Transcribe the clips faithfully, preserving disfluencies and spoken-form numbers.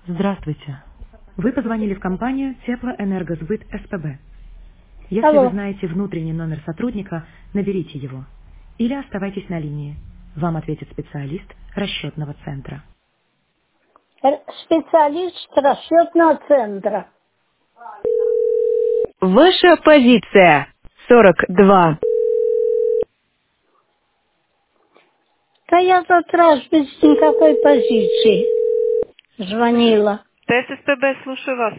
Здравствуйте. Вы позвонили в компанию Теплоэнергосбыт СПБ. Если вы Алло. знаете внутренний номер сотрудника, наберите его. Или оставайтесь на линии. Вам ответит специалист расчетного центра. Р- Специалист расчетного центра. Ваша позиция сорок два. Да я тот раз без никакой позиции звонила. ТССПБ, слушаю вас.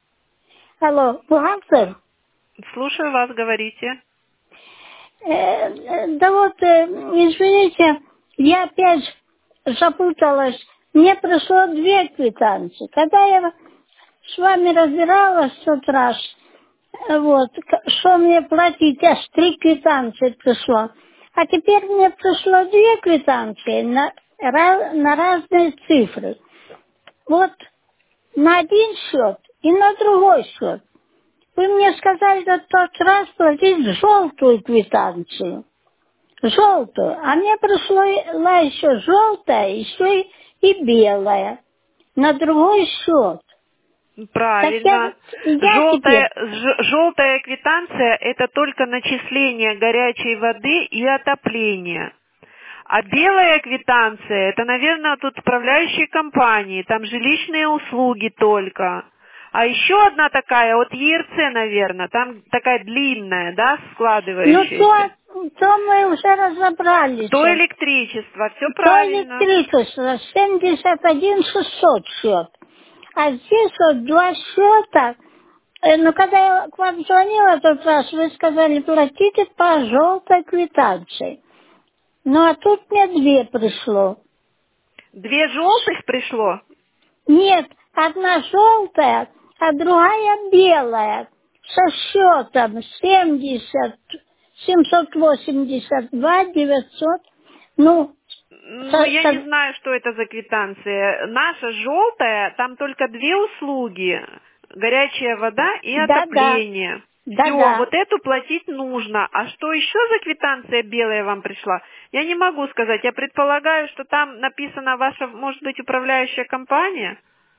Алло, бухгалтер? Слушаю вас, говорите. Э, э, да вот, э, извините, я опять запуталась. Мне пришло две квитанции. Когда я с вами разбиралась в тот раз, э, вот, к- что мне платить, аж три квитанции пришло. А теперь мне пришло две квитанции на, ра- на разные цифры. Вот на один счет и на другой счет. Вы мне сказали в тот раз платить желтую квитанцию. Желтую. А мне пришла еще желтая, еще и, и белая. На другой счет. Так я, Правильно. я теперь... Желтая, ж- желтая квитанция – это только начисление горячей воды и отопление. А белая квитанция – это, наверное, тут управляющие компании, там жилищные услуги только. А еще одна такая, от ЕРЦ, наверное, там такая длинная, да, Ну, складывающаяся. то, то мы уже разобрались. То электричество, все То правильно. электричество семьдесят один шестьсот счет. А здесь вот два счета. Э, Ну, когда я к вам звонила в тот раз, вы сказали, платите по желтой квитанции. Ну, а тут мне две пришло. Две желтых пришло? Нет, одна желтая, а другая белая. Со счетом семьдесят, семьсот восемьдесят два, девятьсот. Ну, Ну, со- я не со- знаю, что это за квитанция. Наша желтая, там только две услуги. Горячая вода и да-да, отопление. Все, да-да. вот эту платить нужно. А что еще за квитанция белая вам пришла? Я не могу сказать. Я предполагаю, что там написана ваша, может быть, управляющая компания.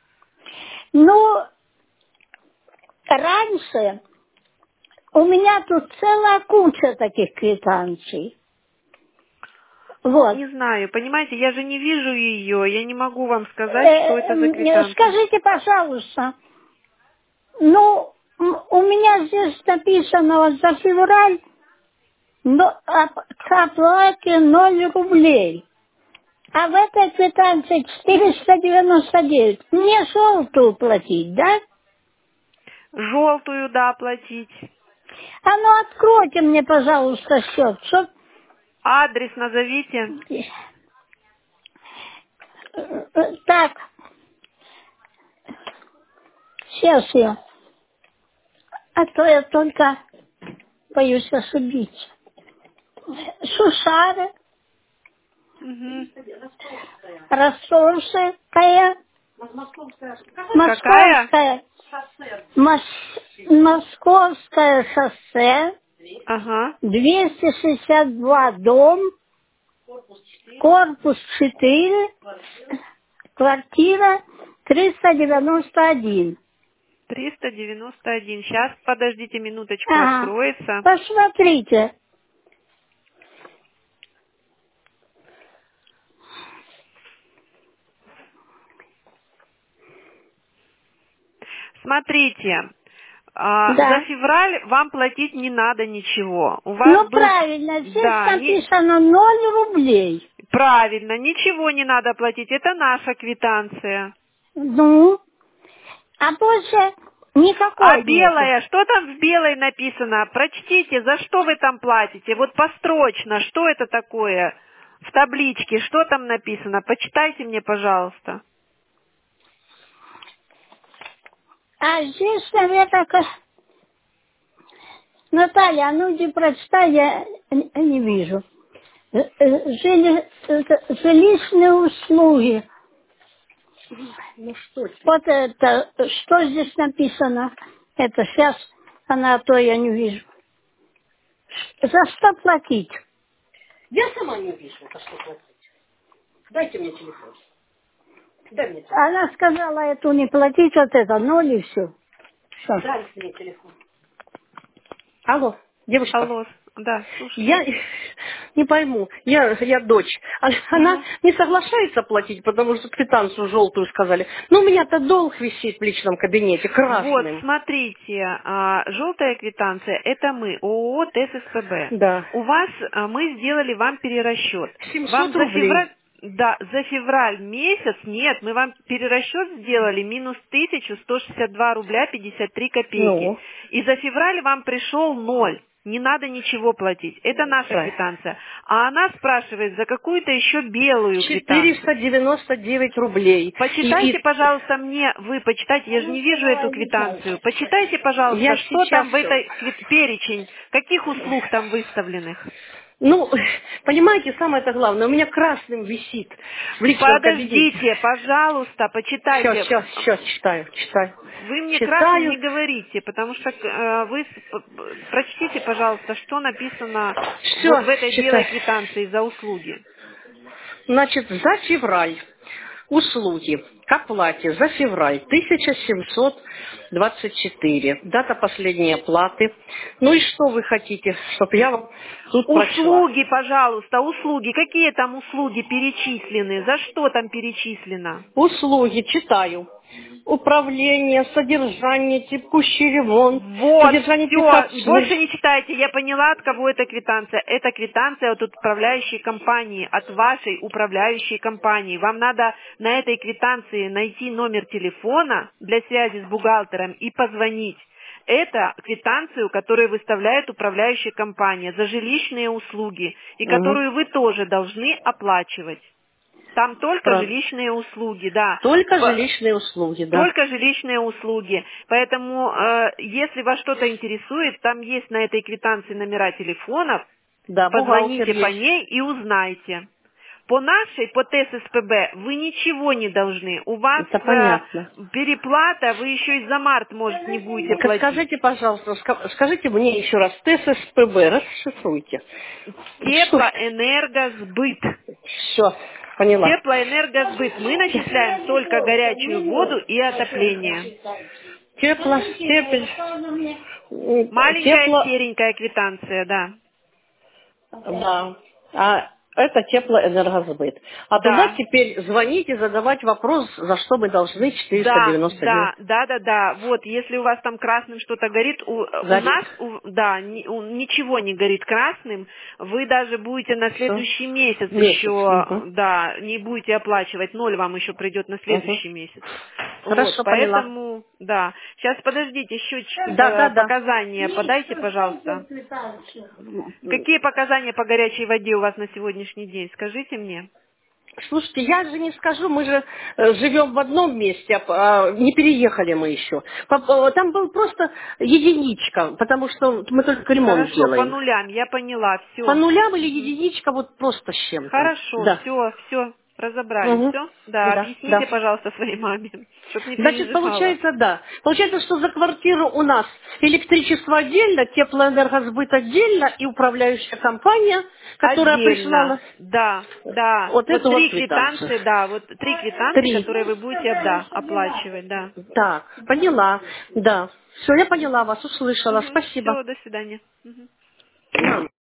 Ну, раньше у меня тут целая куча таких квитанций. Вот. Не знаю, понимаете, я же не вижу ее. Я не могу вам сказать, что Э, это за м, квитанция. Скажите, пожалуйста, ну, м, у меня здесь написано вот за февраль но, оп- к оплате ноль рублей. А в этой квитанции четыреста девяносто девять. Мне желтую платить, да? Желтую, да, платить. А ну откройте мне, пожалуйста, счет. Чтоб... Адрес назовите. э, э, Так, сейчас я. А то я только боюсь ошибиться. Шушары, Угу. Ростовская, Какая? Московская, Мос- Московское шоссе, Ага. двести шестьдесят два дом, корпус четыре, квартира триста девяносто один. триста девяносто один. Сейчас, подождите минуточку, Ага. откроется. Посмотрите. Смотрите, а, за Да. февраль вам платить не надо ничего. У вас Ну, был... правильно, здесь Да, не... написано ноль рублей. правильно, ничего не надо платить. Это наша квитанция. Ну, а больше А никакой нету. белая, что там в белой написано? Прочтите, за что вы там платите? Вот построчно, что это такое? В табличке, что там написано? Почитайте мне, пожалуйста. А здесь, наверное, ка- Наталья, а ну иди прочитай, я н- не вижу. Э, э, жили- это, Жилищные услуги. Вот это, что здесь написано? Это сейчас, она, а то я не вижу. За что платить? Она сказала, эту не платить, вот это, ноль и все. Дай мне телефон. Алло, девушка. Алло, да, слушаю. Я не пойму, я, я дочь. А- Она Ага. не соглашается платить, потому что квитанцию желтую сказали. Но у меня-то долг висит в личном кабинете, Вот, красным. смотрите, а, желтая квитанция – это мы, ООО ТЭС-СПБ. Да. У вас, а, мы сделали вам перерасчет. Вам семьсот за февраль, рублей. да, за февраль месяц, нет, мы вам перерасчет сделали минус тысяча сто шестьдесят два рубля пятьдесят три копейки. Ну. И за февраль вам пришел ноль. Не надо ничего платить. Это наша Да. квитанция. А она спрашивает за какую-то еще белую квитанцию. четыреста девяносто девять рублей. Почитайте, И, и пожалуйста, мне, вы почитайте, я же не вижу эту квитанцию. Почитайте, пожалуйста, я что сейчас там в всё. этой квит- перечень, каких услуг там выставленных. Ну, понимаете, самое-то главное, у меня красным висит в личном кабинете. Подождите, пожалуйста, Все, почитайте. все, все, читаю, читаю. Вы мне красным Читаю. не говорите, потому что э, вы с- п- п- прочтите, пожалуйста, что написано вот Все, в этой белой читаю. квитанции за услуги. Значит, за февраль услуги к оплате за февраль тысяча семьсот двадцать четыре. Дата последней оплаты. Ну и что вы хотите, чтобы я вам тут прочла? Услуги, пожалуйста, услуги. Какие там услуги перечислены? За что там перечислено? Услуги, читаю. Управление, содержание, текущий ремонт, Вот, содержание все, пикап. больше не читайте, я поняла, от кого эта квитанция. Это квитанция от управляющей компании, от вашей управляющей компании. Вам надо на этой квитанции найти номер телефона для связи с бухгалтером и позвонить. Это квитанцию, которую выставляет управляющая компания за жилищные услуги, и Угу. которую вы тоже должны оплачивать. Там только Правда. жилищные услуги, да. Только В- жилищные услуги, да. Только жилищные услуги. Поэтому, э, если вас что-то интересует, там есть на этой квитанции номера телефонов, Да, бухгалтер позвоните по есть. ней и узнайте. По нашей, по ТЭС-СПБ вы ничего не должны. У вас Это э, понятно. переплата, вы еще и за март, может, не будете Ска- платить. Скажите, пожалуйста, ска- скажите мне еще раз, ТЭС-СПБ, расшифруйте. Что? Теплоэнергосбыт. Все, поняла. Теплоэнергосбыт. Мы начисляем только горячую воду и отопление. Тепло, степень, м, Маленькая тепло, серенькая квитанция, да. да. А это теплоэнергосбыт. А туда Да. теперь звонить и задавать вопрос, за что мы должны четыреста Да, девяносто девять. да, да, да, да. Вот, если у вас там красным что-то горит, у, у Горит. нас, у- да, ни- у- ничего не горит красным, вы даже будете на Всё. следующий месяц, Месяц, еще, мгм. да, не будете оплачивать, ноль вам еще придет на Мгм. следующий месяц. Вот, Хорошо, поняла. поэтому, да. Сейчас, подождите, счетчик, Да, да, э, да. показания подайте, пожалуйста. Какие показания по горячей воде у вас на сегодняшний день? Скажите мне. Слушайте, я же не скажу, мы же э, живем в одном месте, а, а, не переехали мы еще. По- э, Там был просто единичка, потому что мы только ремонт Хорошо, по делаем. нулям, я поняла, По все. нулям или единичка вот просто с чем-то. Хорошо, Да. все, все, разобрались, Мгм. все? Да, Да, объясните, да. пожалуйста, своей маме, чтобы не Значит, переживала. получается, да. Получается, что за квартиру у нас электричество отдельно, теплоэнергосбыт отдельно и управляющая компания, которая Отдельно, прислала да, да. вот Вот эту вот три квитанцию. квитанции, да, вот три квитанции, Три. которые вы будете, да, оплачивать, да. Так, поняла. Да. Все, я поняла вас, услышала. Спасибо. Все, до свидания. Мгм. Мам.